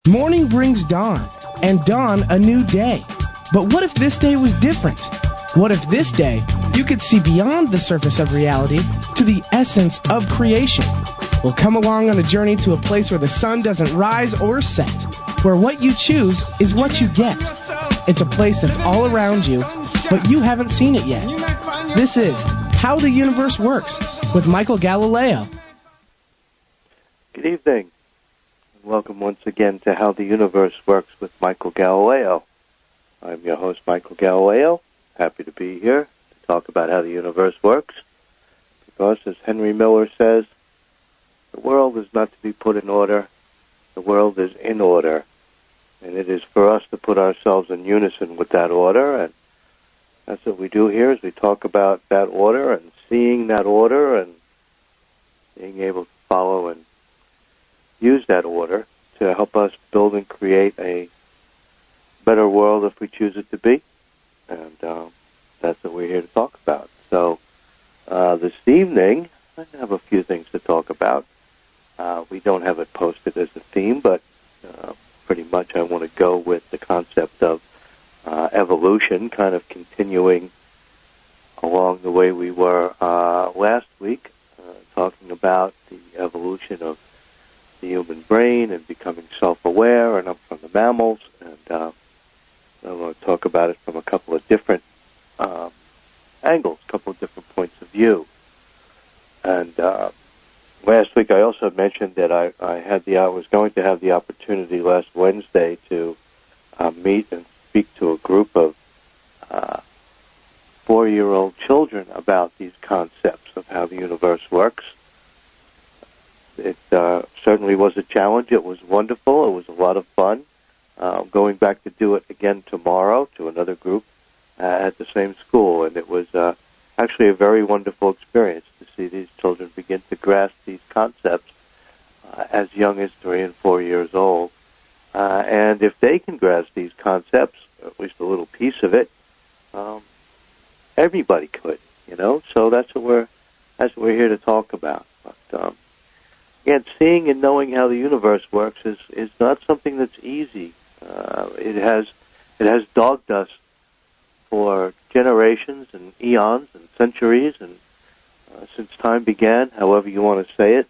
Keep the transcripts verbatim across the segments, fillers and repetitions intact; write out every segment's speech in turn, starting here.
Morning brings dawn, and dawn a new day. But what if this day was different? What if this day you could see beyond the surface of reality to the essence of creation? Well, come along on a journey to a place where the sun doesn't rise or set, where what you choose is what you get. It's a place that's all around you, but you haven't seen it yet. This is How the Universe Works with Michael Galileo. Good evening. Welcome once again to How the Universe Works with Michael Galileo. I'm your host, Michael Galileo. Happy to be here to talk about how the universe works. Because, as Henry Miller says, the world is not to be put in order. The world is in order. And it is for us to put ourselves in unison with that order. And that's what we do here, is we talk about that order and seeing that order and being able to follow and use that order to help us build and create a better world if we choose it to be. And um, that's what we're here to talk about. So uh, this evening, I have a few things to talk about. Uh, we don't have it posted as a theme, but uh, pretty much I want to go with the concept of uh, evolution, kind of continuing along the way we were uh, last week, uh, talking about the evolution of the human brain and becoming self-aware and up from the mammals. And uh, I want to talk about it from a couple of different um, angles, a couple of different points of view. And uh, last week I also mentioned that I, I had the I was going to have the opportunity last Wednesday to uh, meet and speak to a group of uh, four-year-old children about these concepts of how the universe works. It uh, certainly was a challenge. It was wonderful. It was a lot of fun. Uh, I'm going back to do it again tomorrow to another group uh, at the same school, and it was uh, actually a very wonderful experience to see these children begin to grasp these concepts uh, as young as three and four years old. Uh, and if they can grasp these concepts, or at least a little piece of it, um, everybody could, you know. So that's what we're that's what we're here to talk about. But, um, Again, seeing and knowing how the universe works is, is not something that's easy. Uh, it has it has dogged us for generations and eons and centuries, and uh, since time began, however you want to say it,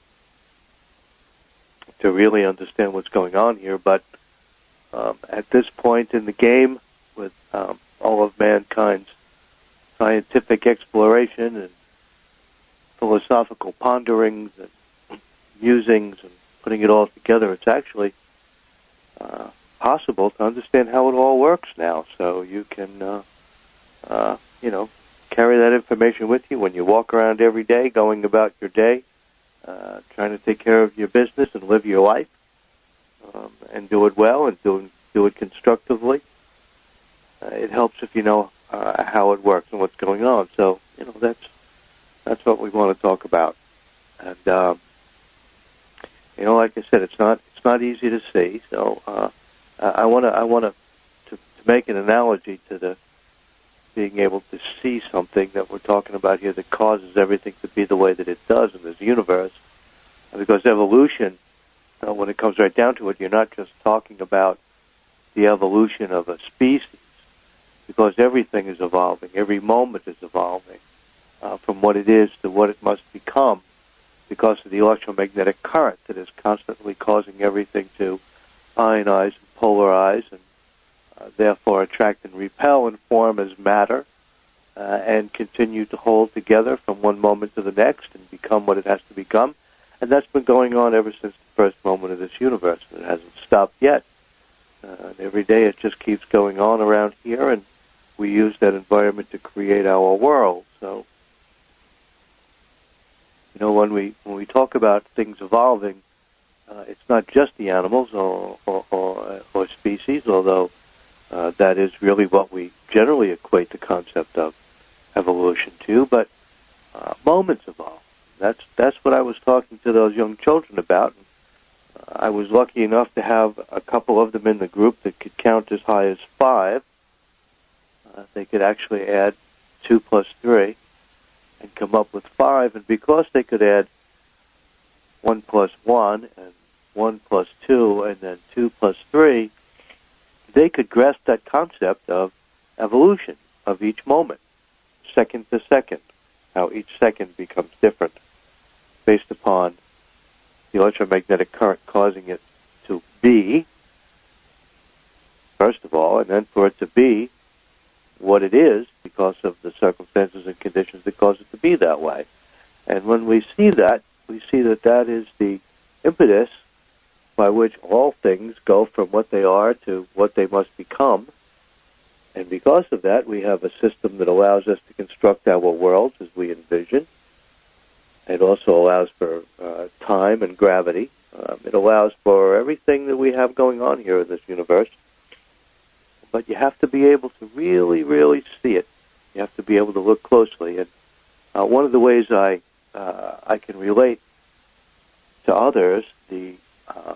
to really understand what's going on here. But um, at this point in the game, with um, all of mankind's scientific exploration and philosophical ponderings and musings and putting it all together, it's actually uh, possible to understand how it all works now. So you can, uh, uh, you know, carry that information with you when you walk around every day, going about your day, uh, trying to take care of your business and live your life, um, and do it well and do, do it constructively. Uh, it helps if you know uh, how it works and what's going on. So, you know, that's that's what we want to talk about. And um, You know, like I said, it's not it's not easy to see. So uh, I want to I want to to make an analogy to the being able to see something that we're talking about here that causes everything to be the way that it does in this universe. Because evolution, you know, when it comes right down to it, you're not just talking about the evolution of a species, because everything is evolving. Every moment is evolving uh, from what it is to what it must become, because of the electromagnetic current that is constantly causing everything to ionize and polarize and uh, therefore attract and repel and form as matter uh, and continue to hold together from one moment to the next and become what it has to become. And that's been going on ever since the first moment of this universe, and it hasn't stopped yet. Uh, and every day it just keeps going on around here, and we use that environment to create our world. So, you know, when we when we talk about things evolving, uh, it's not just the animals or or, or, or species, although uh, that is really what we generally equate the concept of evolution to. But uh, moments evolve. That's that's what I was talking to those young children about. Uh, I was lucky enough to have a couple of them in the group that could count as high as five. Uh, they could actually add two plus three and come up with five, and because they could add one plus one and one plus two and then two plus three, they could grasp that concept of evolution of each moment, second to second, how each second becomes different based upon the electromagnetic current causing it to be, first of all, and then for it to be what it is because of the circumstances and conditions that cause it to be that way. And when we see that, we see that that is the impetus by which all things go from what they are to what they must become. And because of that, we have a system that allows us to construct our worlds as we envision. It also allows for uh, time and gravity. Um, it allows for everything that we have going on here in this universe. But you have to be able to really, really see it. You have to be able to look closely. And uh, one of the ways I uh, I can relate to others, the uh,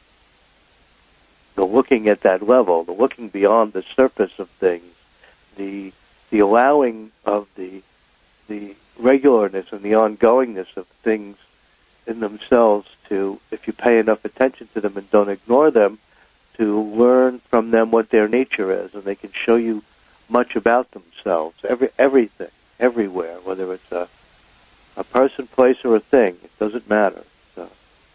the looking at that level, the looking beyond the surface of things, the the allowing of the the regularness and the ongoingness of things in themselves to, if you pay enough attention to them and don't ignore them, to learn from them what their nature is, and they can show you much about themselves, every everything, everywhere, whether it's a a person, place, or a thing. It doesn't matter. So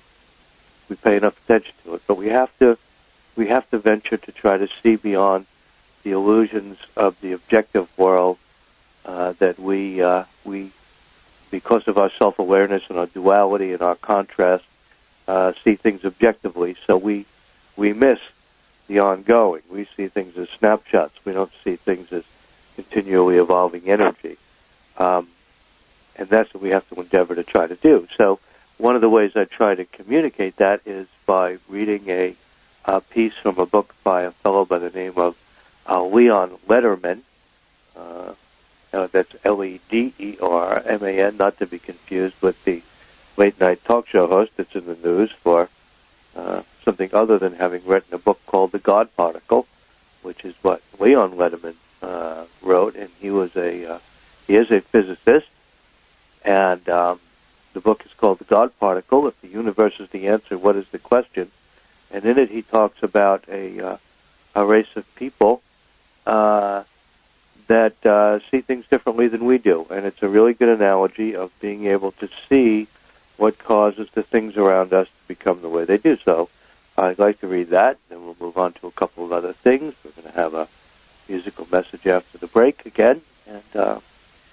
we pay enough attention to it, but we have to we have to venture to try to see beyond the illusions of the objective world uh, that we uh, we, because of our self-awareness and our duality and our contrast, uh, see things objectively. So we we miss the ongoing. We see things as snapshots. We don't see things as continually evolving energy. Um, and that's what we have to endeavor to try to do. So one of the ways I try to communicate that is by reading a, a piece from a book by a fellow by the name of uh, Leon Lederman. Uh, uh, that's L E D E R M A N, not to be confused with the late-night talk show host that's in the news for uh, something other than having written a book called The God Particle, which is what Leon Lederman uh, wrote, and he was a uh, he is a physicist, and um, the book is called The God Particle. If the universe is the answer, what is the question? And in it, he talks about a uh, a race of people uh, that uh, see things differently than we do, and it's a really good analogy of being able to see what causes the things around us to become the way they do. So I'd like to read that, and we'll move on to a couple of other things. We're going to have a musical message after the break again, and uh,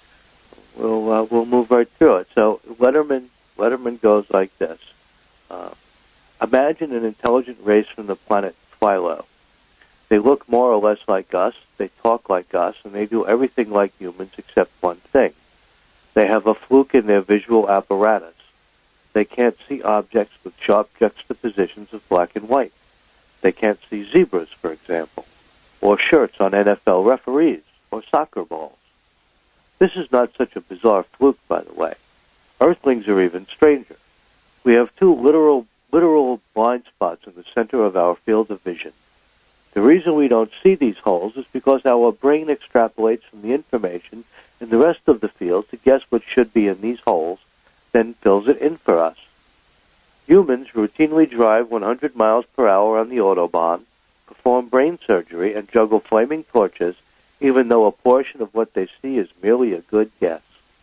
we'll uh, we'll move right through it. So Letterman Letterman goes like this: uh, imagine an intelligent race from the planet Twilo. They look more or less like us, they talk like us, and they do everything like humans except one thing. They have a fluke in their visual apparatus. They can't see objects with sharp juxtapositions of black and white. They can't see zebras, for example, or shirts on N F L referees, or soccer balls. This is not such a bizarre fluke, by the way. Earthlings are even stranger. We have two literal, literal blind spots in the center of our field of vision. The reason we don't see these holes is because our brain extrapolates from the information in the rest of the field to guess what should be in these holes, then fills it in for us. Humans routinely drive one hundred miles per hour on the Autobahn, perform brain surgery, and juggle flaming torches, even though a portion of what they see is merely a good guess.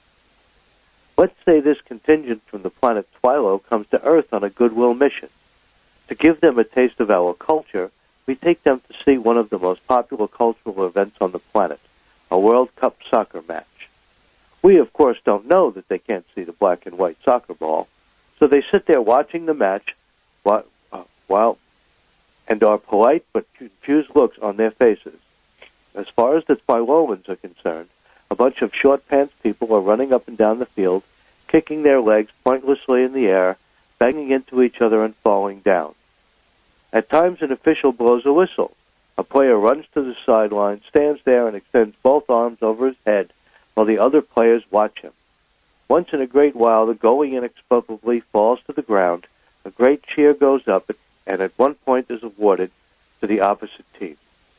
Let's say this contingent from the planet Twilo comes to Earth on a goodwill mission. To give them a taste of our culture, we take them to see one of the most popular cultural events on the planet, a World Cup soccer match. We, of course, don't know that they can't see the black and white soccer ball, so they sit there watching the match while, uh, while and are polite but confused looks on their faces. As far as the Twilolans are concerned, a bunch of short-pants people are running up and down the field, kicking their legs pointlessly in the air, banging into each other and falling down. At times, an official blows a whistle. A player runs to the sideline, stands there, and extends both arms over his head while the other players watch him. Once in a great while, the goalie inexplicably falls to the ground. A great cheer goes up, and at one point is awarded to the opposite team.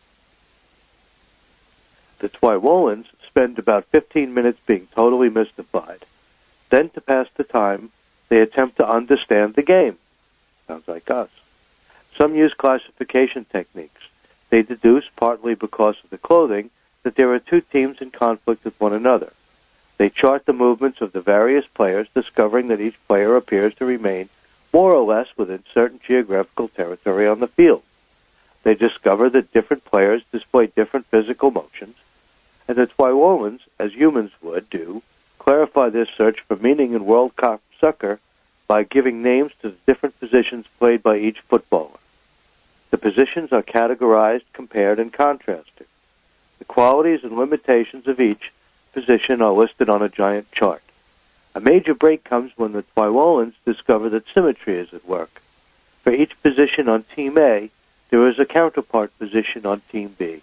The Twilolans spend about fifteen minutes being totally mystified. Then, to pass the time, they attempt to understand the game. Sounds like us. Some use classification techniques. They deduce, partly because of the clothing, that there are two teams in conflict with one another. They chart the movements of the various players, discovering that each player appears to remain more or less within certain geographical territory on the field. They discover that different players display different physical motions, and the Twiwolans, as humans would do, clarify their search for meaning in World Cup soccer by giving names to the different positions played by each footballer. The positions are categorized, compared, and contrasted. The qualities and limitations of each position are listed on a giant chart. A major break comes when the Twiwolans discover that symmetry is at work. For each position on Team A, there is a counterpart position on Team B.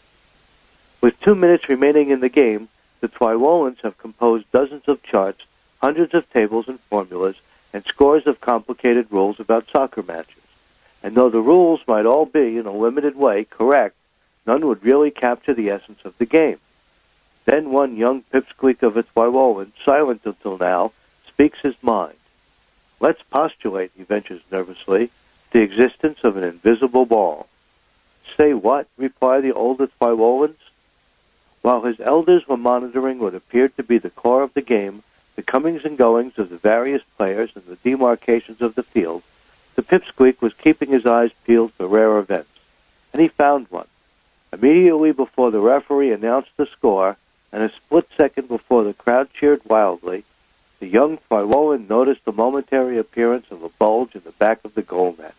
With two minutes remaining in the game, the Twiwolans have composed dozens of charts, hundreds of tables and formulas, and scores of complicated rules about soccer matches. And though the rules might all be, in a limited way, correct, none would really capture the essence of the game. Then one young pipsqueak of a Twiwolan, silent until now, speaks his mind. Let's postulate, he ventures nervously, the existence of an invisible ball. Say what? Reply the older Twiwolans. While his elders were monitoring what appeared to be the core of the game, the comings and goings of the various players and the demarcations of the field, the pipsqueak was keeping his eyes peeled for rare events. And he found one. Immediately before the referee announced the score, and a split second before the crowd cheered wildly, the young Twiwolan noticed the momentary appearance of a bulge in the back of the goal net.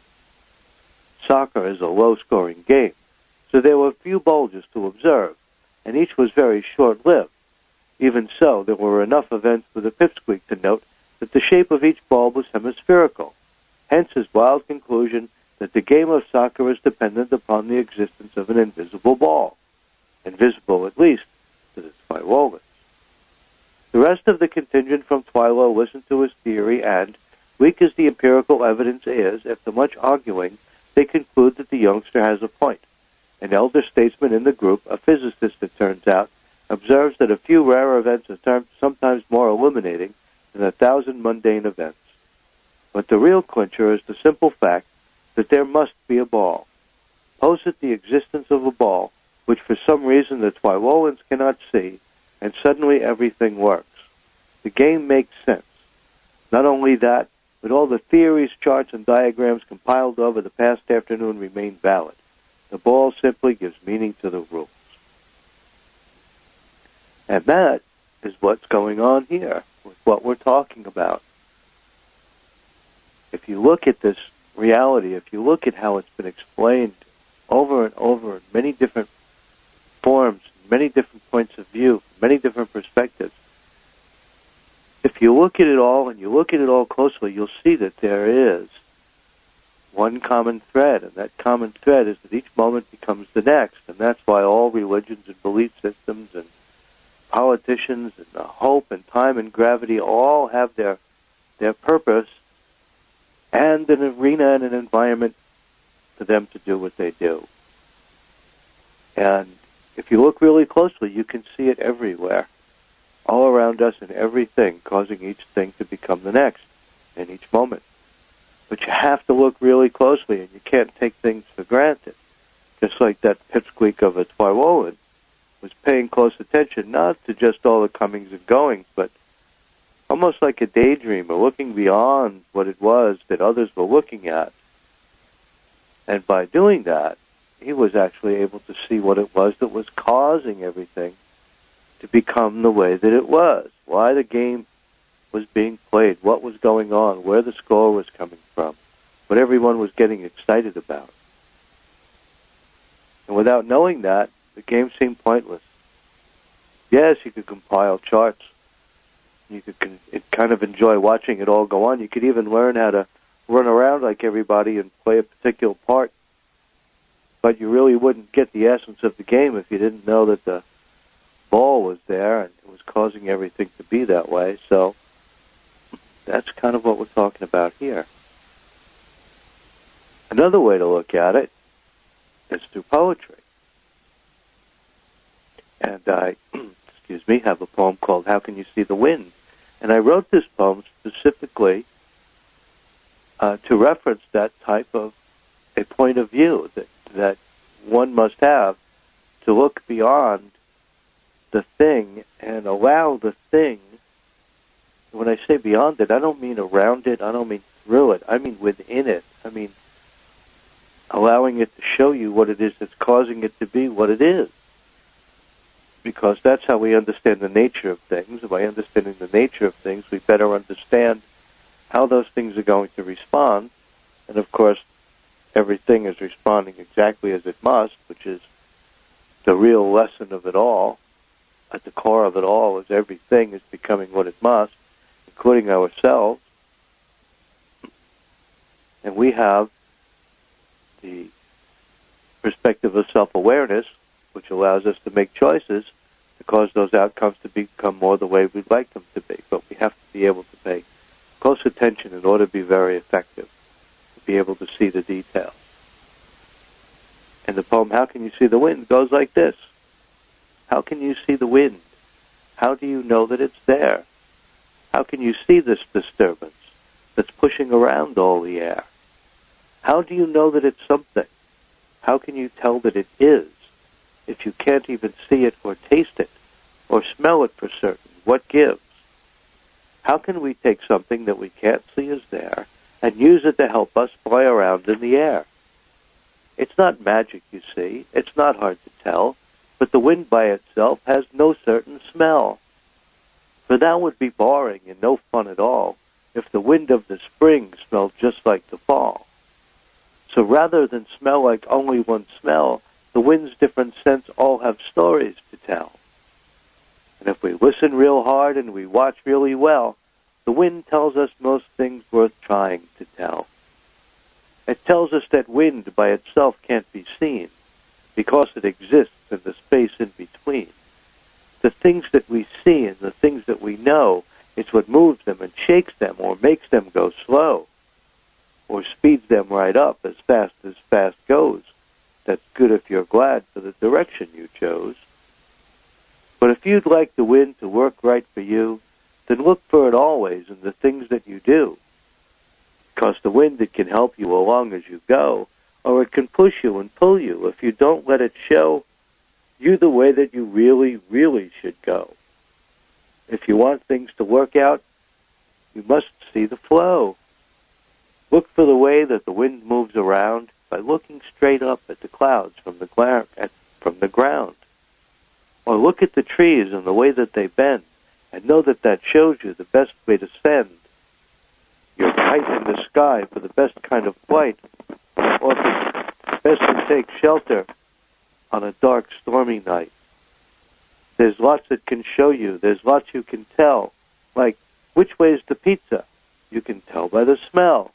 Soccer is a low-scoring game, so there were few bulges to observe, and each was very short-lived. Even so, there were enough events for the pipsqueak to note that the shape of each bulb was hemispherical, hence his wild conclusion that the game of soccer is dependent upon the existence of an invisible ball, invisible at least to the Twiwolans. The rest of the contingent from Twilo listened to his theory and, weak as the empirical evidence is, after much arguing, they conclude that the youngster has a point. An elder statesman in the group, a physicist it turns out, observes that a few rare events are sometimes more illuminating than a thousand mundane events. But the real clincher is the simple fact that there must be a ball. Posit the existence of a ball, which for some reason the Twiwolans cannot see, and suddenly everything works. The game makes sense. Not only that, but all the theories, charts, and diagrams compiled over the past afternoon remain valid. The ball simply gives meaning to the rules. And that is what's going on here with what we're talking about. If you look at this reality, if you look at how it's been explained over and over in many different forms, many different points of view, many different perspectives, if you look at it all and you look at it all closely, you'll see that there is one common thread, and that common thread is that each moment becomes the next, and that's why all religions and belief systems and politicians and the hope and time and gravity all have their their purpose and an arena and an environment for them to do what they do. And if you look really closely, you can see it everywhere, all around us in everything, causing each thing to become the next in each moment. But you have to look really closely, and you can't take things for granted. Just like that pipsqueak of a Twiwolan was paying close attention, not to just all the comings and goings, but almost like a daydreamer, looking beyond what it was that others were looking at. And by doing that, he was actually able to see what it was that was causing everything to become the way that it was, why the game was being played, what was going on, where the score was coming from, what everyone was getting excited about. And without knowing that, the game seemed pointless. Yes, you could compile charts. You could con- kind of enjoy watching it all go on. You could even learn how to run around like everybody and play a particular part. But you really wouldn't get the essence of the game if you didn't know that the ball was there and it was causing everything to be that way. So that's kind of what we're talking about here. Another way to look at it is through poetry. And I, excuse me, have a poem called How Can You See the Wind? And I wrote this poem specifically uh, to reference that type of a point of view that, that one must have to look beyond the thing and allow the thing. When I say beyond it, I don't mean around it, I don't mean through it, I mean within it. I mean allowing it to show you what it is that's causing it to be what it is. Because that's how we understand the nature of things. And by understanding the nature of things, we better understand how those things are going to respond. And of course, everything is responding exactly as it must, which is the real lesson of it all. At the core of it all is everything is becoming what it must, including ourselves. And we have the perspective of self-awareness, which allows us to make choices to cause those outcomes to become more the way we'd like them to be. But we have to be able to pay close attention in order to be very effective, to be able to see the details. And the poem, How Can You See the Wind, goes like this. How can you see the wind? How do you know that it's there? How can you see this disturbance that's pushing around all the air? How do you know that it's something? How can you tell that it is if you can't even see it or taste it or smell it for certain? What gives? How can we take something that we can't see is there and use it to help us fly around in the air? It's not magic, you see. It's not hard to tell. But the wind by itself has no certain smell. For that would be boring and no fun at all if the wind of the spring smelled just like the fall. So rather than smell like only one smell, the wind's different scents all have stories to tell. And if we listen real hard and we watch really well, the wind tells us most things worth trying to tell. It tells us that wind by itself can't be seen because it exists in the space in between. The things that we see and the things that we know, it's what moves them and shakes them or makes them go slow or speeds them right up as fast as fast goes. That's good if you're glad for the direction you chose. But if you'd like the wind to work right for you, then look for it always in the things that you do. Because the wind, it can help you along as you go, or it can push you and pull you if you don't let it show you the way that you really, really should go. If you want things to work out, you must see the flow. Look for the way that the wind moves around by looking straight up at the clouds from the, gla- at, from the ground. Or look at the trees and the way that they bend, and know that that shows you the best way to send your kite in the sky for the best kind of flight, or if it's best to take shelter on a dark, stormy night. There's lots that can show you. There's lots you can tell. Like, which way is the pizza? You can tell by the smell.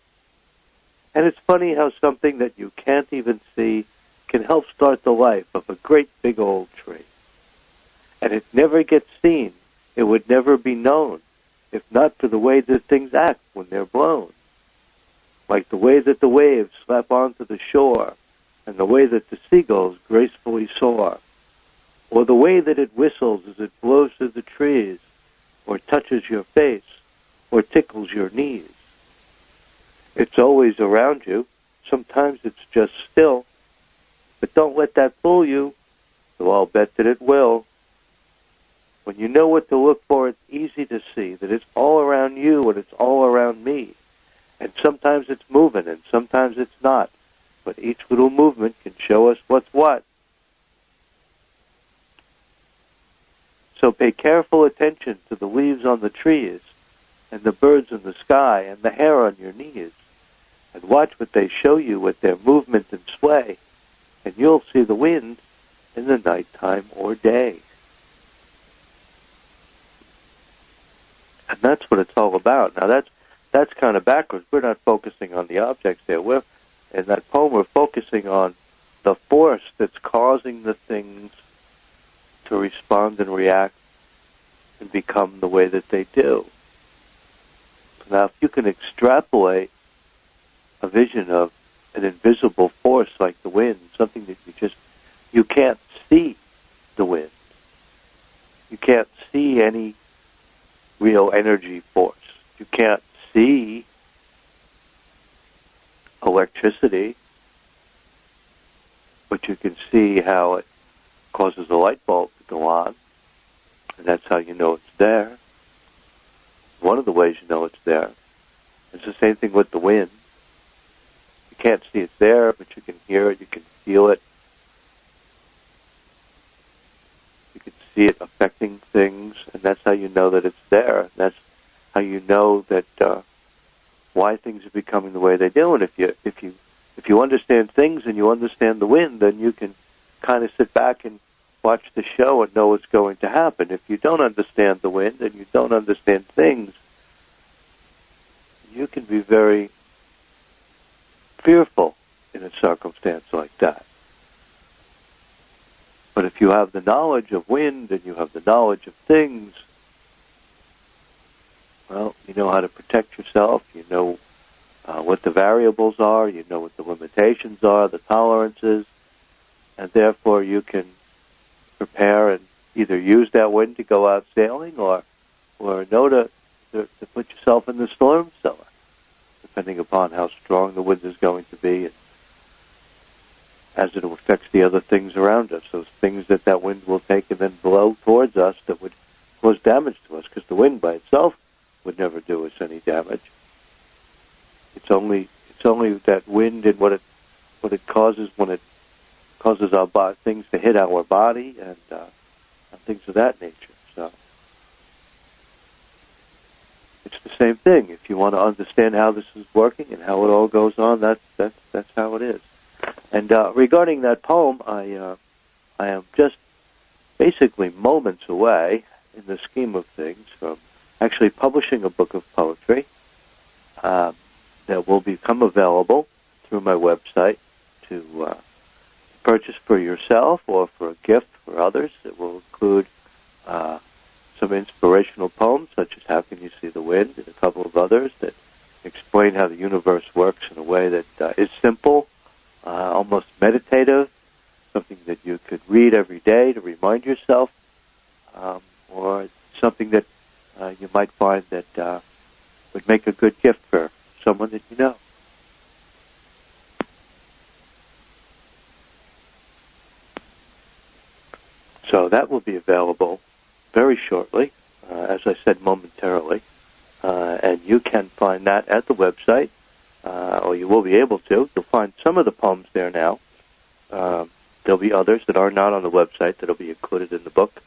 And it's funny how something that you can't even see can help start the life of a great big old tree. And it never gets seen. It would never be known if not for the way that things act when they're blown. Like the way that the waves slap onto the shore, and the way that the seagulls gracefully soar, or the way that it whistles as it blows through the trees, or touches your face, or tickles your knees. It's always around you. Sometimes it's just still. But don't let that fool you, though I'll bet that it will. When you know what to look for, it's easy to see that it's all around you and it's all around me. And sometimes it's moving and sometimes it's not. But each little movement can show us what's what. So pay careful attention to the leaves on the trees and the birds in the sky and the hair on your knees. And watch what they show you with their movement and sway. And you'll see the wind in the nighttime or day. And that's what it's all about. Now that's that's kind of backwards. We're not focusing on the objects there. We're, in that poem, we're focusing on the force that's causing the things to respond and react and become the way that they do. Now, if you can extrapolate a vision of an invisible force like the wind, something that you just, you can't see the wind. You can't see any real energy force. You can't see electricity, but you can see how it causes a light bulb to go on, and that's how you know it's there. One of the ways you know it's there. It's the same thing with the wind. You can't see it's there, but you can hear it, you can feel it. You can see it affecting things, and that's how you know that it's there. And that's how you know that uh, why things are becoming the way they do. And if you if you if you understand things and you understand the wind, then you can kind of sit back and watch the show and know what's going to happen. If you don't understand the wind and you don't understand things, you can be very fearful in a circumstance like that. But if you have the knowledge of wind and you have the knowledge of things, well, you know how to protect yourself, you know uh, what the variables are, you know what the limitations are, the tolerances, and therefore you can prepare and either use that wind to go out sailing or or know to, to, to put yourself in the storm cellar, depending upon how strong the wind is going to be and as it affects the other things around us, those things that that wind will take and then blow towards us that would cause damage to us, because the wind by itself would never do us any damage. It's only it's only that wind and what it what it causes when it causes our bo- things to hit our body and, uh, and things of that nature. So it's the same thing. If you want to understand how this is working and how it all goes on, that's that's that's how it is. And uh, regarding that poem, I uh, I am just basically moments away in the scheme of things from actually publishing a book of poetry uh, that will become available through my website to uh, purchase for yourself or for a gift for others. It will include uh, some inspirational poems, such as How Can You See the Wind, and a couple of others that explain how the universe works in a way that uh, is simple, uh, almost meditative, something that you could read every day to remind yourself, um, or something that uh, you might find that uh, would make a good gift for someone that you know. So that will be available very shortly, uh, as I said, momentarily. Uh, and you can find that at the website, uh, or you will be able to. You'll find some of the poems there now. Uh, there'll be others that are not on the website that will be included in the book.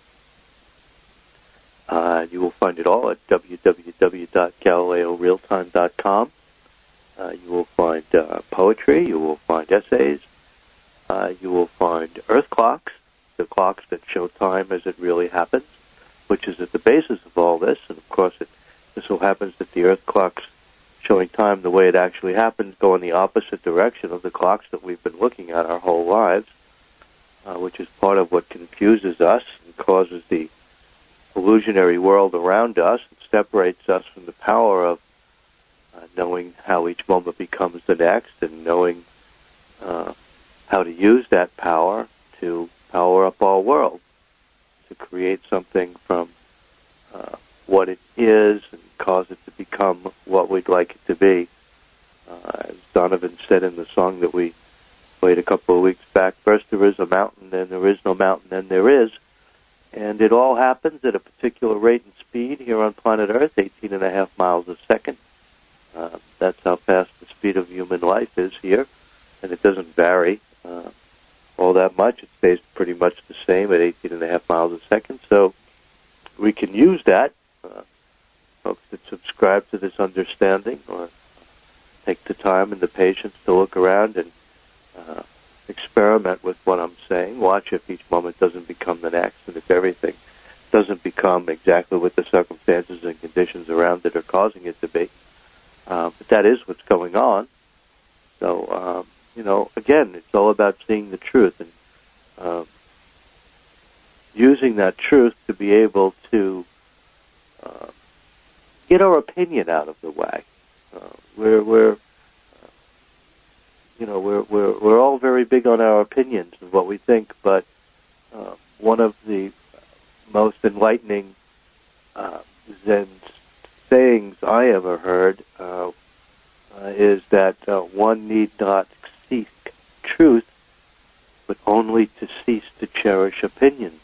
Uh, you will find it all at w w w dot galileo realtime dot com. Uh, you will find uh, poetry. You will find essays. Uh, you will find earth clocks, the clocks that show time as it really happens, which is at the basis of all this. And, of course, it just so happens that the earth clocks showing time the way it actually happens go in the opposite direction of the clocks that we've been looking at our whole lives, uh, which is part of what confuses us and causes the illusionary world around us and separates us from the power of uh, knowing how each moment becomes the next and knowing uh, how to use that power to power up our world, to create something from uh, what it is and cause it to become what we'd like it to be. Uh, as Donovan said in the song that we played a couple of weeks back, first there is a mountain, then there is no mountain, then there is. And it all happens at a particular rate and speed here on planet Earth, eighteen and a half miles a second. Uh, that's how fast the speed of human life is here, and it doesn't vary uh, all that much. It stays pretty much the same at eighteen and a half miles a second. So we can use that. Uh, folks that subscribe to this understanding or take the time and the patience to look around and uh, experiment with what I'm saying. Watch if each moment doesn't become the next, and if everything doesn't become exactly what the circumstances and conditions around it are causing it to be. Uh, but that is what's going on. So, um, you know, again, it's all about seeing the truth and uh, using that truth to be able to uh, get our opinion out of the way. Uh, we're, we're You know, we're we're we're all very big on our opinions and what we think, but uh, one of the most enlightening uh, Zen sayings I ever heard uh, uh, is that uh, one need not seek truth, but only to cease to cherish opinion.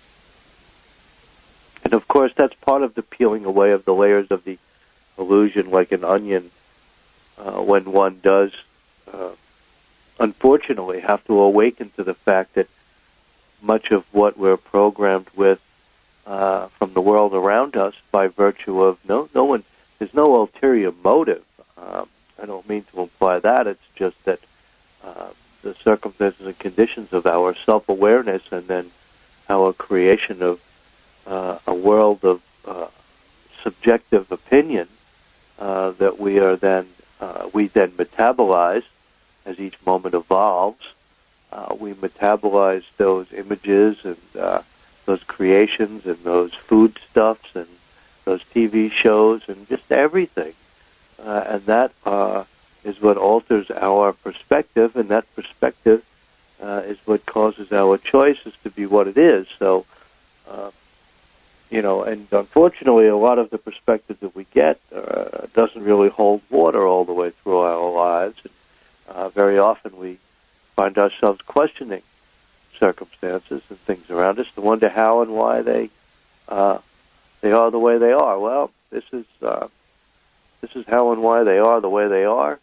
And of course, that's part of the peeling away of the layers of the illusion, like an onion, uh, when one does, uh, unfortunately, have to awaken to the fact that much of what we're programmed with uh, from the world around us, by virtue of no, no one, there's no ulterior motive. Um, I don't mean to imply that. It's just that uh, the circumstances and conditions of our self-awareness, and then our creation of uh, a world of uh, subjective opinion uh, that we are then uh, we then metabolize as each moment evolves. Uh, we metabolize those images and uh, those creations and those foodstuffs and those T V shows and just everything. Uh, and that uh, is what alters our perspective, and that perspective uh, is what causes our choices to be what it is. So, uh, you know, and unfortunately, a lot of the perspective that we get uh, doesn't really hold water all the way through our lives. And, uh, very often we find ourselves questioning circumstances and things around us to wonder how and why they uh, they are the way they are. Well, this is uh, this is how and why they are the way they are,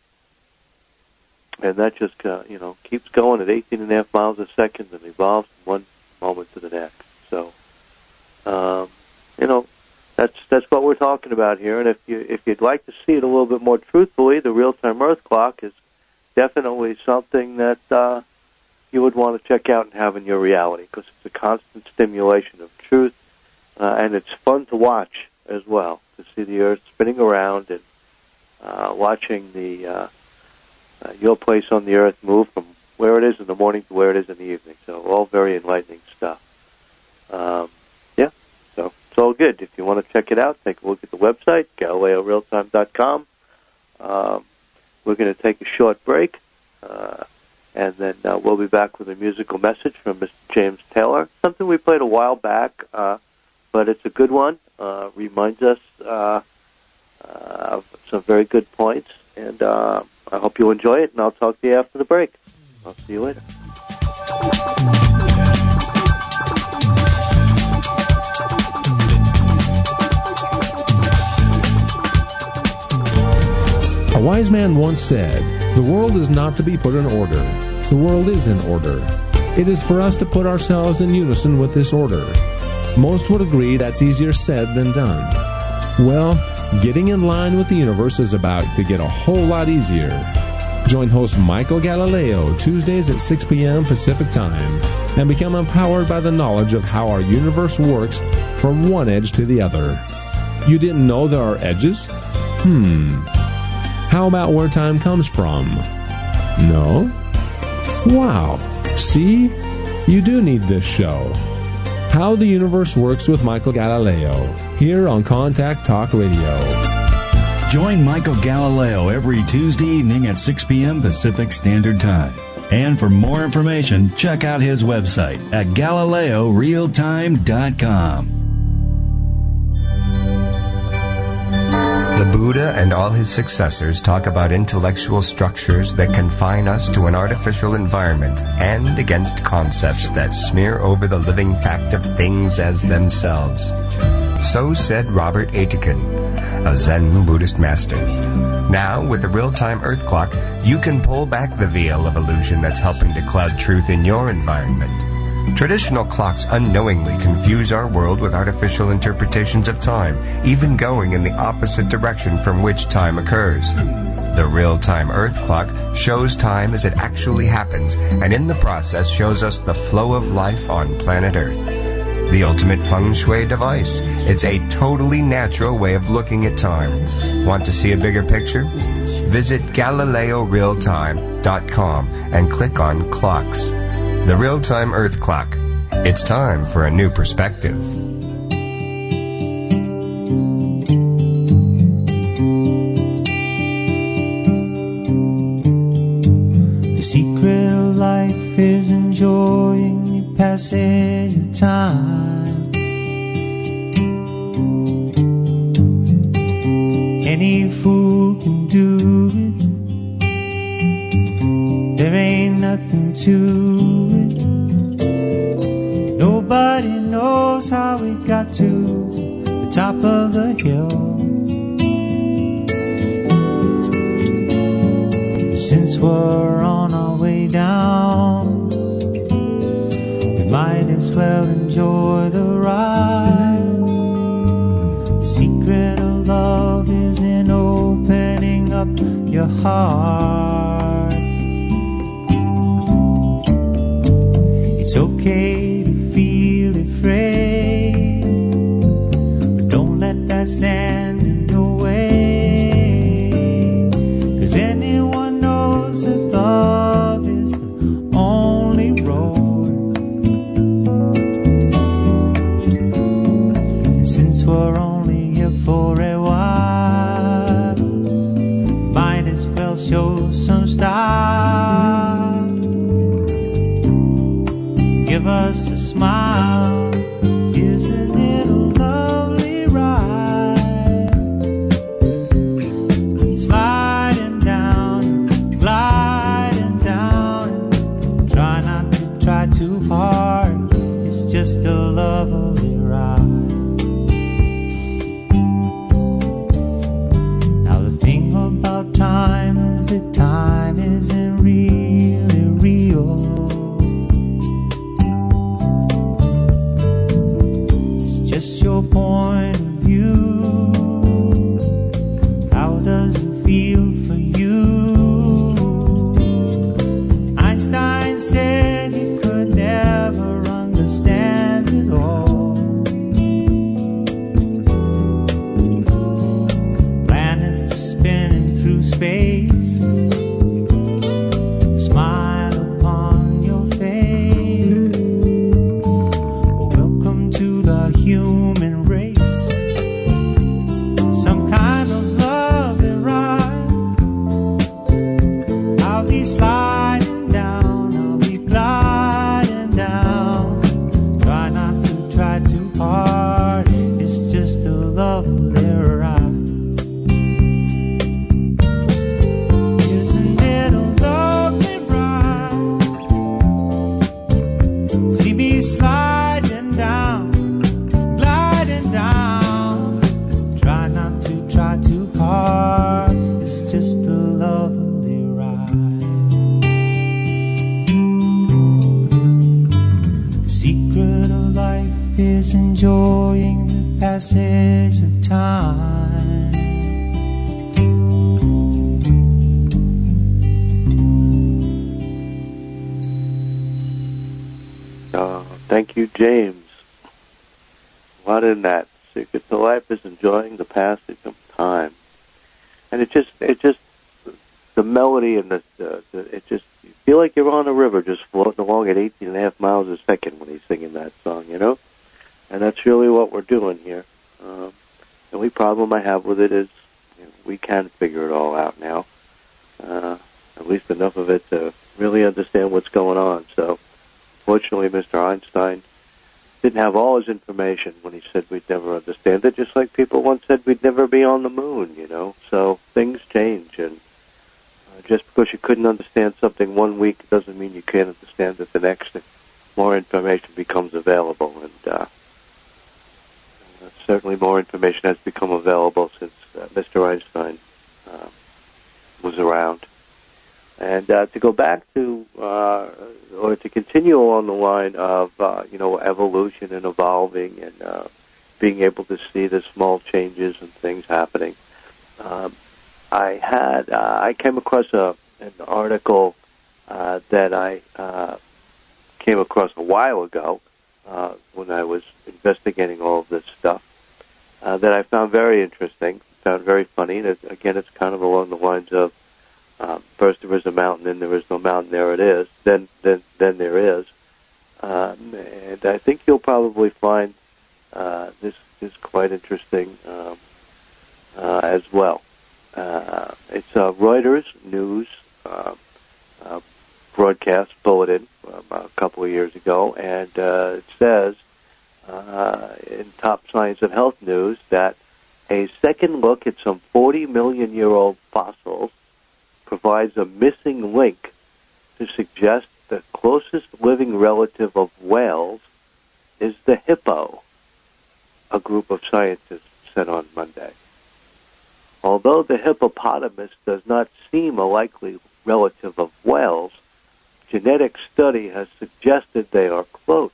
and that just uh, you know keeps going at eighteen and a half miles a second and evolves from one moment to the next. So, um, you know, that's that's what we're talking about here. And if you if you'd like to see it a little bit more truthfully, the real-time Earth clock is definitely something that uh, you would want to check out and have in your reality, because it's a constant stimulation of truth, uh, and it's fun to watch as well, to see the Earth spinning around and uh, watching the uh, uh, your place on the Earth move from where it is in the morning to where it is in the evening. So all very enlightening stuff. Um, yeah, so it's all good. If you want to check it out, take a look at the website, Galileo Realtime dot com. Um, We're going to take a short break, uh, and then uh, we'll be back with a musical message from Mister James Taylor, something we played a while back, uh, but it's a good one. Uh, reminds us uh, uh, of some very good points, and uh, I hope you enjoy it, and I'll talk to you after the break. I'll see you later. A wise man once said, "The world is not to be put in order. The world is in order. It is for us to put ourselves in unison with this order." Most would agree that's easier said than done. Well, getting in line with the universe is about to get a whole lot easier. Join host Michael Galileo Tuesdays at six p.m. Pacific Time and become empowered by the knowledge of how our universe works from one edge to the other. You didn't know there are edges? Hmm... How about where time comes from? No? Wow. See? You do need this show. How the Universe Works with Michael Galileo, here on Contact Talk Radio. Join Michael Galileo every Tuesday evening at six p.m. Pacific Standard Time. And for more information, check out his website at Galileo Realtime dot com. The Buddha and all his successors talk about intellectual structures that confine us to an artificial environment and against concepts that smear over the living fact of things as themselves. So said Robert Aitken, a Zen Buddhist master. Now, with the real-time Earth clock, you can pull back the veil of illusion that's helping to cloud truth in your environment. Traditional clocks unknowingly confuse our world with artificial interpretations of time, even going in the opposite direction from which time occurs. The real-time Earth clock shows time as it actually happens, and in the process shows us the flow of life on planet Earth. The ultimate feng shui device. It's a totally natural way of looking at time. Want to see a bigger picture? Visit Galileo Realtime dot com and click on Clocks. The Real-Time Earth Clock. It's time for a new perspective. The secret of life is enjoying the passage of time. Any fool can do to it. Nobody knows how we got to the top of the hill. Since we're on our way down, we might as well enjoy the ride. The secret of love is in opening up your heart. It's okay to feel afraid, but don't let that stand in your way. 'Cause anyone knows that love is the only road. And since we're only here for a while, might as well show some style. Give us a smile. Isn't it a lovely ride? Sliding down, gliding down. Try not to try too hard. It's just a lovely ride. Now the thing about time is that time isn't really real. Just your point of view. How does it feel for you? Einstein said he could never understand it all. Planets are spinning through space. Smile upon your face. Welcome to the human race. Some kind of love and ride. I'll be sliding down, I'll be gliding down. Try not to try too hard. It's just a lovely ride. Isn't it a lovely ride? See me sliding down, gliding down. Try not to try too hard. It's just a lovely ride. The secret of life is enjoying the passage of time. Uh, thank you, James. A lot in that. Secret to life is enjoying the passage of time, and it just, it just, the melody and the, the, the, it just, you feel like you're on a river, just floating along at eighteen and a half miles a second when he's singing that song, you know. And that's really what we're doing here. Um, the only problem I have with it is, you know, we can figure it all out now. Uh, at least enough of it to really understand what's going on. So, fortunately, Mister Einstein didn't have all his information when he said we'd never understand it, just like people once said we'd never be on the moon, you know. So things change, and uh, just because you couldn't understand something one week doesn't mean you can't understand it the next. More information becomes available, and uh, uh, certainly more information has become available since uh, Mister Einstein uh, was around. And uh, to go back to, uh, or to continue along the line of, uh, you know, evolution and evolving and uh, being able to see the small changes and things happening, um, I had, uh, I came across a, an article uh, that I uh, came across a while ago uh, when I was investigating all of this stuff uh, that I found very interesting, found very funny. And it, again, it's kind of along the lines of, Uh, first there is a mountain, then there is no mountain, there it is, then then then there is. Um, and I think you'll probably find uh, this is quite interesting um, uh, as well. Uh, it's uh, Reuters News uh, uh, broadcast bulletin about a couple of years ago, and uh, it says uh, in Top Science and Health News that a second look at some forty million year old fossils provides a missing link to suggest the closest living relative of whales is the hippo, a group of scientists said on Monday. Although the hippopotamus does not seem a likely relative of whales, genetic study has suggested they are close.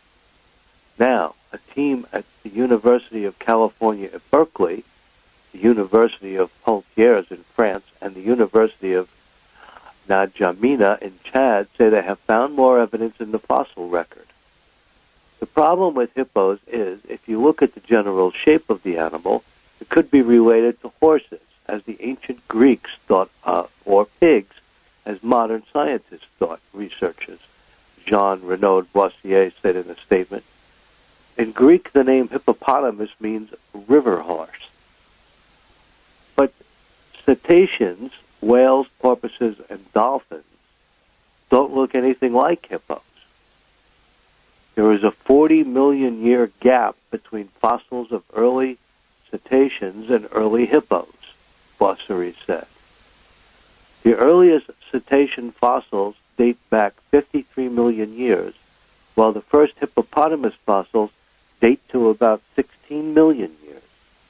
Now, a team at the University of California at Berkeley, the University of Poitiers in France, and the University of N'Djamena in Chad say they have found more evidence in the fossil record. The problem with hippos is, if you look at the general shape of the animal, it could be related to horses, as the ancient Greeks thought, uh, or pigs, as modern scientists thought, researchers. Jean Renaud Boissier said in a statement. In Greek, the name hippopotamus means river horse. But cetaceans, whales, porpoises, and dolphins don't look anything like hippos. There is a forty million year gap between fossils of early cetaceans and early hippos, Boissier said. The earliest cetacean fossils date back fifty-three million years, while the first hippopotamus fossils date to about sixteen million years.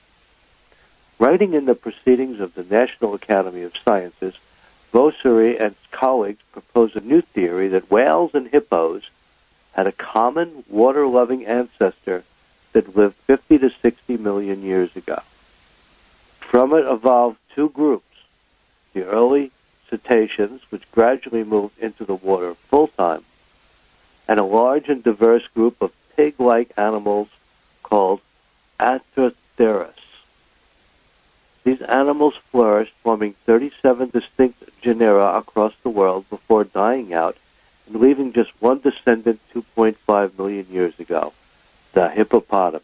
Writing in the Proceedings of the National Academy of Sciences, Boissier and his colleagues proposed a new theory that whales and hippos had a common water-loving ancestor that lived fifty to sixty million years ago. From it evolved two groups, the early cetaceans, which gradually moved into the water full-time, and a large and diverse group of pig-like animals called Arthrotheres. These animals flourished, forming thirty-seven distinct genera across the world before dying out and leaving just one descendant two point five million years ago, the hippopotamus.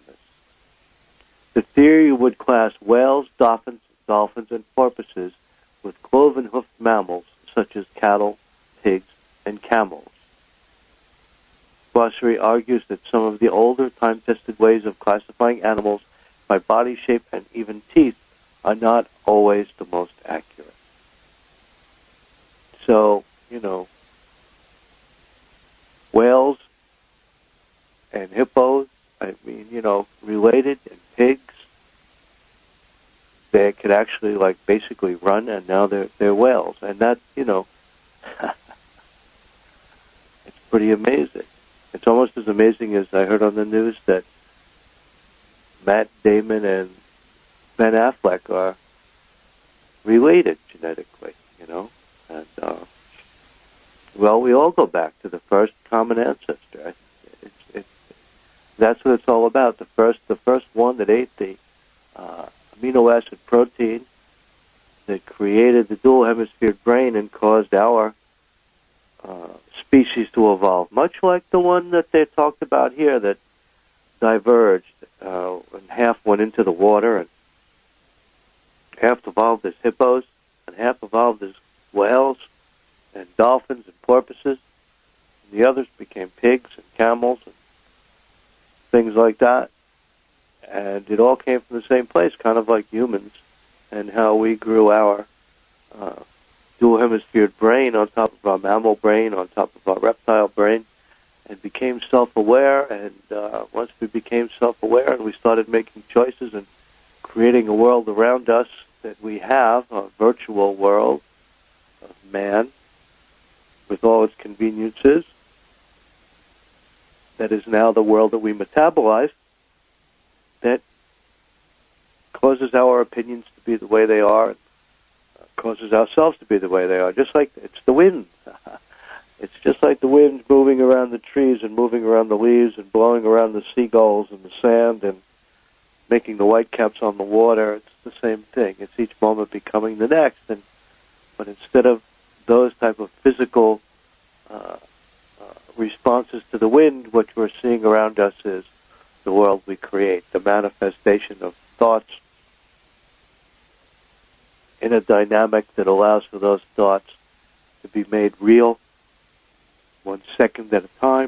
The theory would class whales, dolphins, dolphins, and porpoises with cloven-hoofed mammals such as cattle, pigs, and camels. Boissier argues that some of the older, time-tested ways of classifying animals by body shape and even teeth are not always the most accurate. So, you know, whales and hippos, I mean, you know, related, and pigs, they could actually, like, basically run, and now they're, they're whales. And that, you know, it's pretty amazing. It's almost as amazing as I heard on the news that Matt Damon and Ben Affleck are related genetically, you know. And, uh, well, we all go back to the first common ancestor. It's, it's, that's what it's all about. The first, the first one that ate the uh, amino acid protein that created the dual hemisphered brain and caused our uh, species to evolve, much like the one that they talked about here that diverged, uh, and half went into the water, and half evolved as hippos, and half evolved as whales, and dolphins and porpoises, and the others became pigs and camels and things like that. And it all came from the same place, kind of like humans, and how we grew our uh, dual hemisphered brain on top of our mammal brain, on top of our reptile brain, and became self-aware. And uh, once we became self-aware and we started making choices and creating a world around us that we have, a virtual world of man with all its conveniences, that is now the world that we metabolize, that causes our opinions to be the way they are, and causes ourselves to be the way they are. Just like it's the wind. It's just like the wind moving around the trees and moving around the leaves and blowing around the seagulls and the sand and making the whitecaps on the water. It's the same thing. It's each moment becoming the next. And but instead of those type of physical uh, uh, responses to the wind, what we're seeing around us is the world we create, the manifestation of thoughts in a dynamic that allows for those thoughts to be made real one second at a time.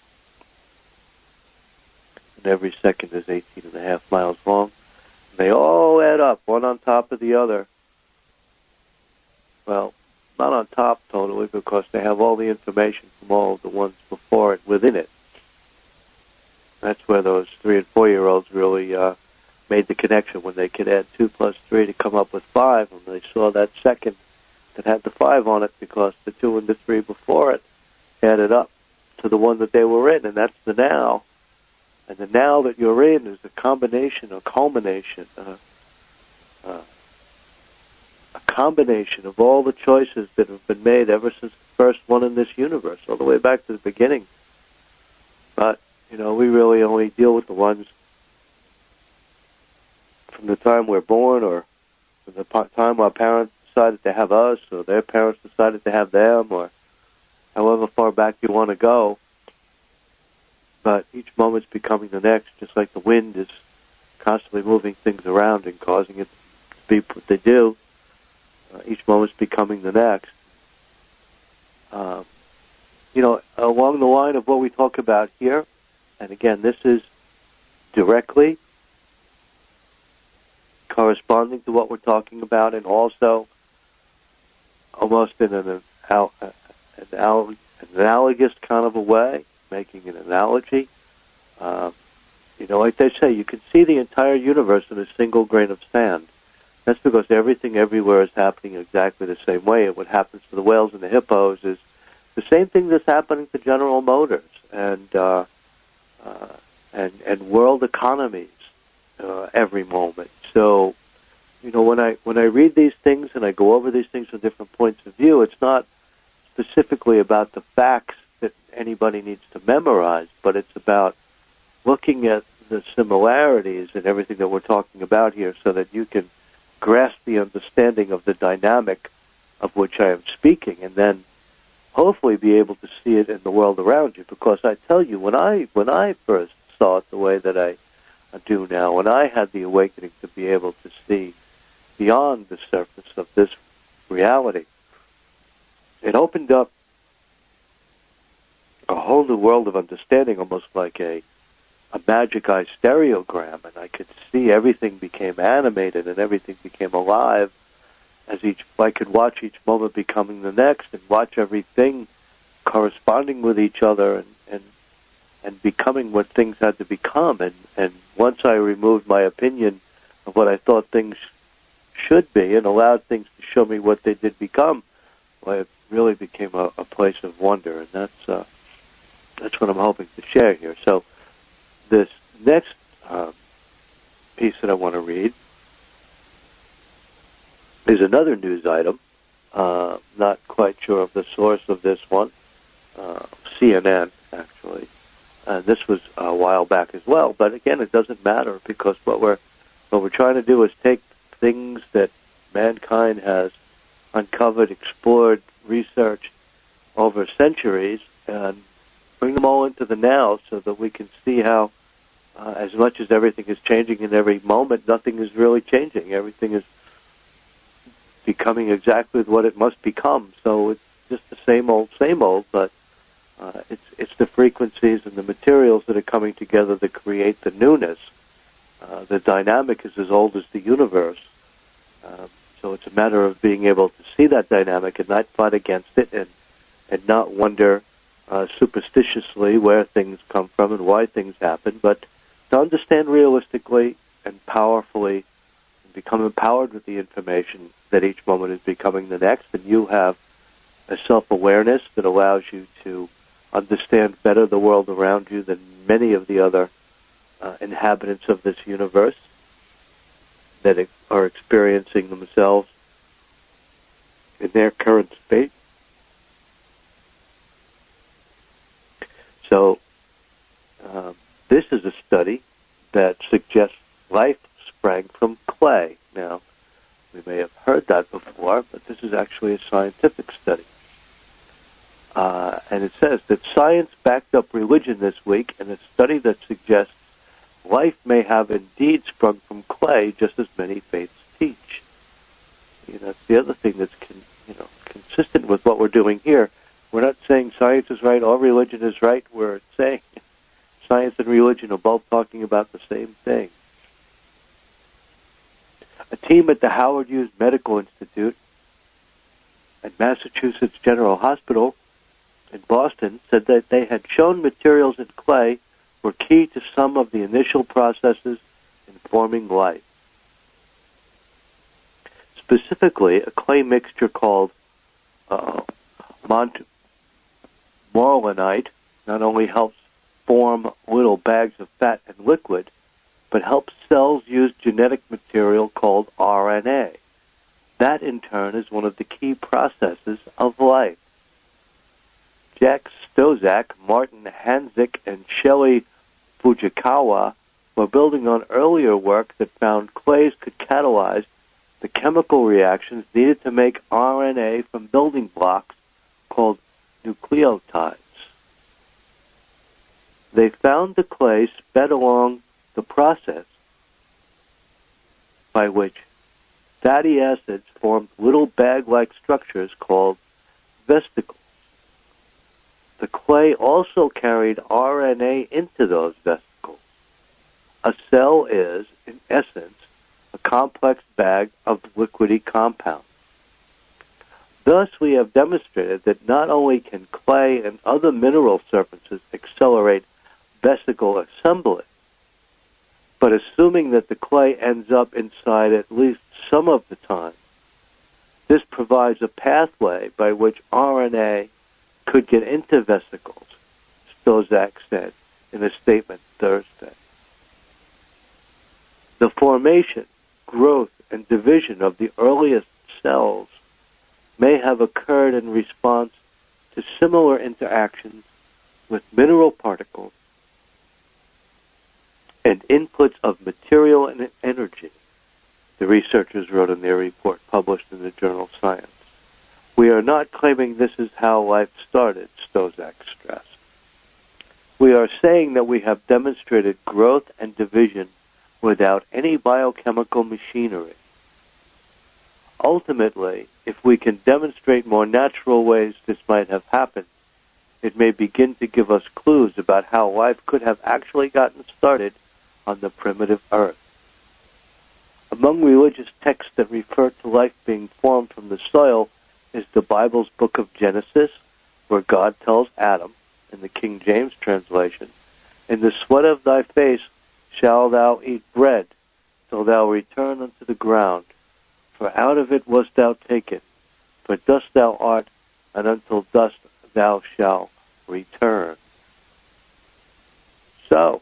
And every second is eighteen and a half miles long. And they all add up, one on top of the other. Well, not on top totally, because they have all the information from all of the ones before it within it. That's where those three and four-year-olds really uh, made the connection when they could add two plus three to come up with five, and they saw that second that had the five on it because the two and the three before it added up to the one that they were in, and that's the now. And the now that you're in is a combination, a culmination, uh, uh, a combination of all the choices that have been made ever since the first one in this universe, all the way back to the beginning. But, you know, we really only deal with the ones from the time we're born, or from the time our parents decided to have us, or their parents decided to have them, or however far back you want to go. But each moment's becoming the next, just like the wind is constantly moving things around and causing it to be what they do. Uh, each moment's becoming the next. Um, you know, along the line of what we talk about here, and again, this is directly corresponding to what we're talking about, and also almost in an, an, an analogous kind of a way, making an analogy. Um, you know, like they say, you can see the entire universe in a single grain of sand. That's because everything everywhere is happening exactly the same way. And what happens to the whales and the hippos is the same thing that's happening to General Motors and uh, uh, and and world economies uh, every moment. So, you know, when I when I read these things and I go over these things from different points of view, it's not specifically about the facts that anybody needs to memorize, but it's about looking at the similarities and everything that we're talking about here so that you can grasp the understanding of the dynamic of which I am speaking, and then hopefully be able to see it in the world around you. Because I tell you, when I when I first saw it the way that I do now, when I had the awakening to be able to see beyond the surface of this reality, it opened up a whole new world of understanding, almost like a a magic eye stereogram, and I could see everything became animated and everything became alive as each I could watch each moment becoming the next, and watch everything corresponding with each other and and, and becoming what things had to become. And, and once I removed my opinion of what I thought things should be and allowed things to show me what they did become, well, it really became a, a place of wonder, and that's uh, that's what I'm hoping to share here. So this next uh, piece that I want to read is another news item. Uh, not quite sure of the source of this one. Uh, C N N, actually. And this was a while back as well. But again, it doesn't matter, because what we're what we're trying to do is take things that mankind has uncovered, explored, researched over centuries, and bring them all into the now so that we can see how, uh, as much as everything is changing in every moment, nothing is really changing. Everything is becoming exactly what it must become. So it's just the same old, same old, but uh, it's it's the frequencies and the materials that are coming together that create the newness. Uh, the dynamic is as old as the universe. Um, so it's a matter of being able to see that dynamic and not fight against it, and, and not wonder uh, superstitiously where things come from and why things happen, but to understand realistically and powerfully and become empowered with the information that each moment is becoming the next, and you have a self-awareness that allows you to understand better the world around you than many of the other uh, inhabitants of this universe that are experiencing themselves in their current state. So um, this is a study that suggests life sprang from clay. Now, we may have heard that before, but this is actually a scientific study. Uh, and it says that science backed up religion this week in a study that suggests life may have indeed sprung from clay, just as many faiths teach. You know, that's the other thing that's con, you know consistent with what we're doing here. We're not saying science is right or religion is right. We're saying science and religion are both talking about the same thing. A team at the Howard Hughes Medical Institute at Massachusetts General Hospital in Boston said that they had shown materials in clay were key to some of the initial processes in forming life. Specifically, a clay mixture called uh, montmorillonite not only helps form little bags of fat and liquid, but helps cells use genetic material called R N A. That, in turn, is one of the key processes of life. Jack Stozak, Martin Hanzik, and Shelley Fujikawa were building on earlier work that found clays could catalyze the chemical reactions needed to make R N A from building blocks called nucleotides. They found the clay sped along the process by which fatty acids formed little bag-like structures called vesicles. The clay also carried R N A into those vesicles. A cell is, in essence, a complex bag of liquidy compounds. Thus, we have demonstrated that not only can clay and other mineral surfaces accelerate vesicle assembly, but assuming that the clay ends up inside at least some of the time, this provides a pathway by which R N A could get into vesicles, Stozak said in a statement Thursday. The formation, growth, and division of the earliest cells may have occurred in response to similar interactions with mineral particles and inputs of material and energy, the researchers wrote in their report published in the journal Science. We are not claiming this is how life started, Stozak stressed. We are saying that we have demonstrated growth and division without any biochemical machinery. Ultimately, if we can demonstrate more natural ways this might have happened, it may begin to give us clues about how life could have actually gotten started on the primitive earth. Among religious texts that refer to life being formed from the soil is the Bible's book of Genesis, where God tells Adam, in the King James translation, "In the sweat of thy face shalt thou eat bread, till thou return unto the ground. For out of it wast thou taken. For dust thou art, and until dust thou shalt return." So,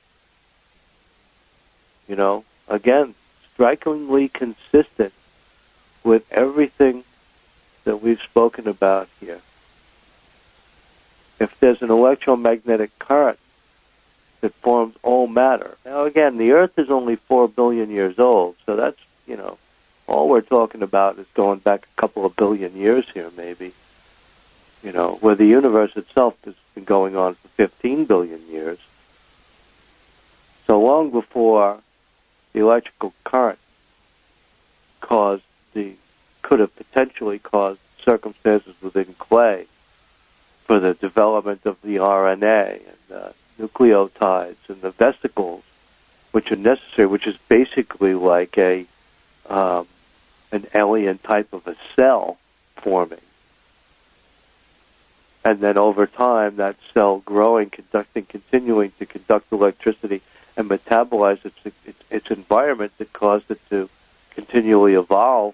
you know, again, strikingly consistent with everything that we've spoken about here. If there's an electromagnetic current that forms all matter. Now, again, the Earth is only four billion years old, so that's, you know, all we're talking about is going back a couple of billion years here, maybe. You know, where the universe itself has been going on for fifteen billion years. So long before the electrical current caused the, could have potentially caused circumstances within clay for the development of the R N A and the nucleotides and the vesicles, which are necessary, which is basically like a um, an alien type of a cell forming. And then over time, that cell growing, conducting, continuing to conduct electricity and metabolize its, its, its environment that caused it to continually evolve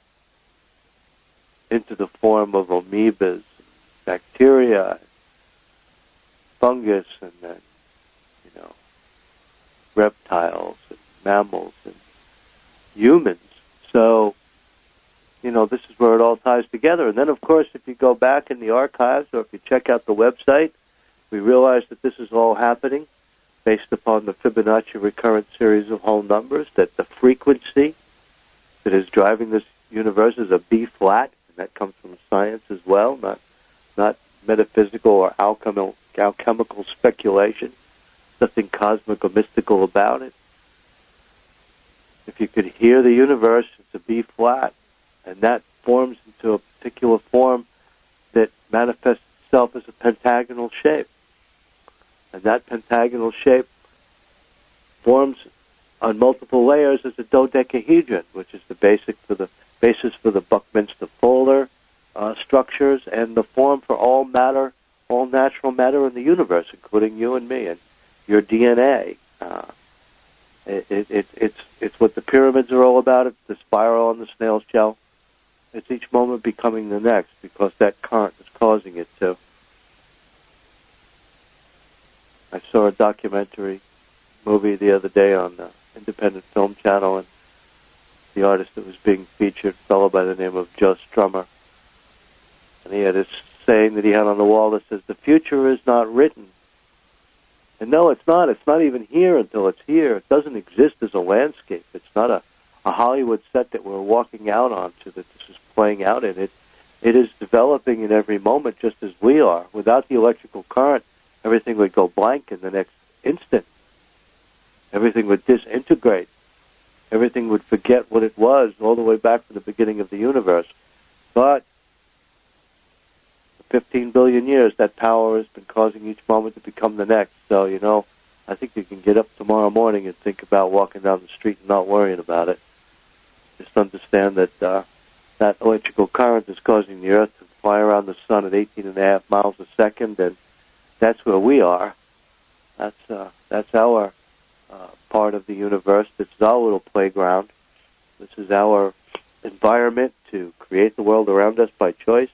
into the form of amoebas, bacteria, fungus, and then, you know, reptiles and mammals and humans. So, you know, this is where it all ties together. And then, of course, if you go back in the archives or if you check out the website, we realize that this is all happening based upon the Fibonacci recurrent series of whole numbers, that the frequency that is driving this universe is a B flat, and that comes from science as well, not not metaphysical or alchemical, alchemical speculation, nothing cosmic or mystical about it. If you could hear the universe, it's a B flat, and that forms into a particular form that manifests itself as a pentagonal shape. And that pentagonal shape forms on multiple layers as a dodecahedron, which is the basic for the basis for the Buckminster Fuller uh, structures and the form for all matter, all natural matter in the universe, including you and me and your D N A. Uh, it, it, it, it's it's what the pyramids are all about. It's the spiral on the snail's shell. It's each moment becoming the next because that current is causing it to. I saw a documentary movie the other day on the Independent Film Channel, and the artist that was being featured, a fellow by the name of Joe Strummer, and he had this saying that he had on the wall that says, "The future is not written." And no, it's not. It's not even here until it's here. It doesn't exist as a landscape. It's not a, a Hollywood set that we're walking out onto, that this is playing out in. It, it is developing in every moment just as we are. Without the electrical current, everything would go blank in the next instant. Everything would disintegrate. Everything would forget what it was all the way back to the beginning of the universe. But for fifteen billion years, that power has been causing each moment to become the next. So, you know, I think you can get up tomorrow morning and think about walking down the street and not worrying about it. Just understand that uh, that electrical current is causing the Earth to fly around the sun at eighteen and a half miles a second, and that's where we are. That's uh, that's our uh, part of the universe. This is our little playground. This is our environment to create the world around us by choice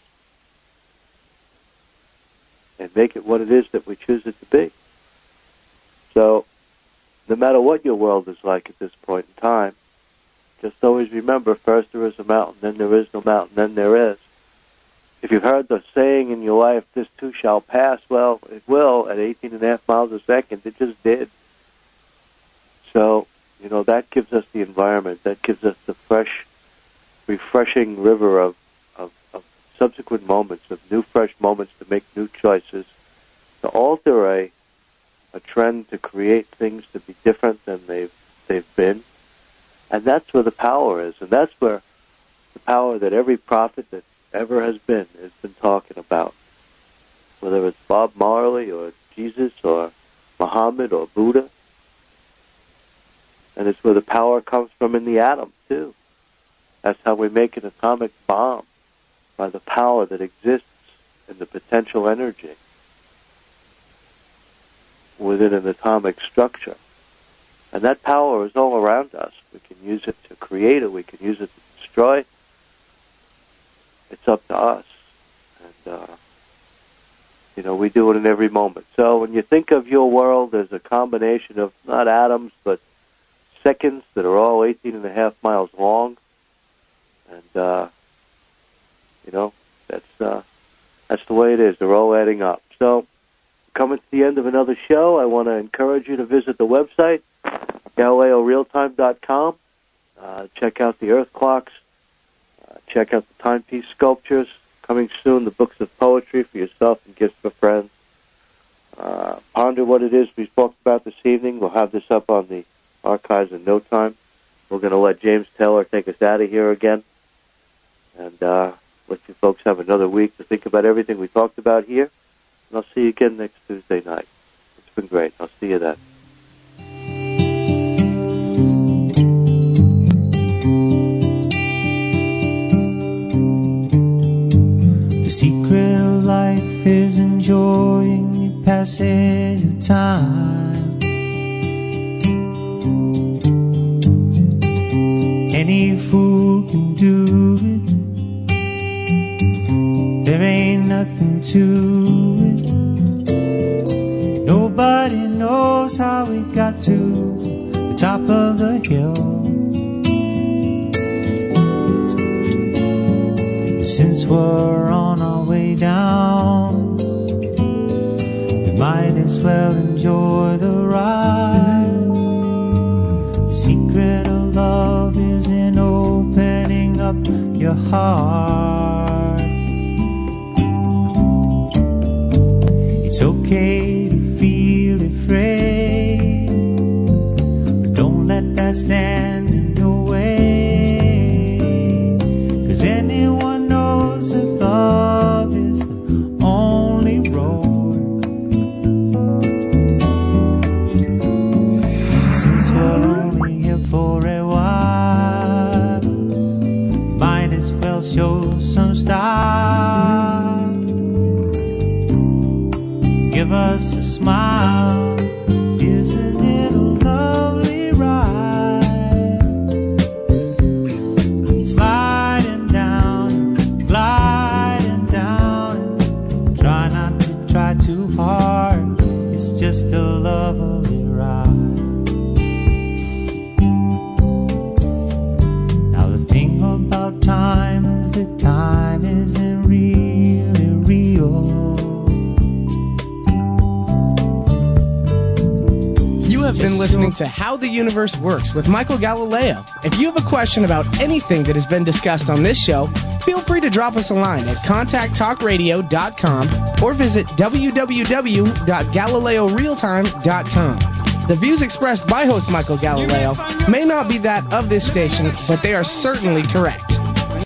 and make it what it is that we choose it to be. So, no matter what your world is like at this point in time, just always remember, first there is a mountain, then there is no mountain, then there is. If you've heard the saying in your life, this too shall pass, well, it will at eighteen and a half miles a second. It just did. So, you know, that gives us the environment. That gives us the fresh, refreshing river of, of, of subsequent moments, of new, fresh moments to make new choices, to alter a, a trend, to create things to be different than they've, they've been. And that's where the power is. And that's where the power that every prophet that ever has been, has been talking about. Whether it's Bob Marley or Jesus or Muhammad or Buddha. And it's where the power comes from in the atom, too. That's how we make an atomic bomb, by the power that exists in the potential energy within an atomic structure. And that power is all around us. We can use it to create it. We can use it to destroy. It's up to us. And, uh, you know, we do it in every moment. So when you think of your world as a combination of not atoms, but seconds that are all eighteen and a half miles long, and, uh, you know, that's, uh, that's the way it is. They're all adding up. So, coming to the end of another show, I want to encourage you to visit the website, Galileo Realtime dot com. Uh, check out the earth clocks. Uh, check out the timepiece sculptures. Coming soon, the books of poetry for yourself and gifts for friends. Uh, ponder what it is we spoke about this evening. We'll have this up on the archives in no time. We're going to let James Taylor take us out of here again. And uh, let you folks have another week to think about everything we talked about here. And I'll see you again next Tuesday night. It's been great. I'll see you then. The secret of life is enjoying the passage of time. Any fool can do it. There ain't nothing to it. Nobody knows how we got to the top of the hill. Since we're on our way down, we might as well enjoy the ride. The secret of love is in opening up your heart. It's okay to feel afraid, but don't let that stand in your way. 'Cause anyone knows that love is the only road. Since we're only here for a while, might as well show some style. smile. Isn't it a lovely ride? Sliding down, gliding down. Try not to try too hard. It's just a lovely ride. Now the thing about time is that time isn't really real. You have been listening to How the Universe Works with Michael Galileo. If you have a question about anything that has been discussed on this show, feel free to drop us a line at contact talk radio dot com or visit w w w dot galileo realtime dot com. The views expressed by host Michael Galileo may not be that of this station, but they are certainly correct.